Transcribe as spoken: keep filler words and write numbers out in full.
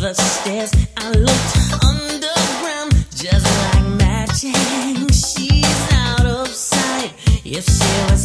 the stairs. I looked underground, just like magic. She's out of sight. If she was